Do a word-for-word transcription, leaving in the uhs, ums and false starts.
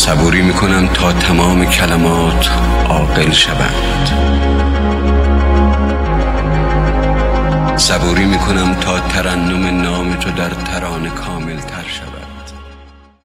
صبوری میکنم تا تمام کلمات عاقل شوند. صبوری میکنم تا ترنم نام تو در ترانه کامل تر شود.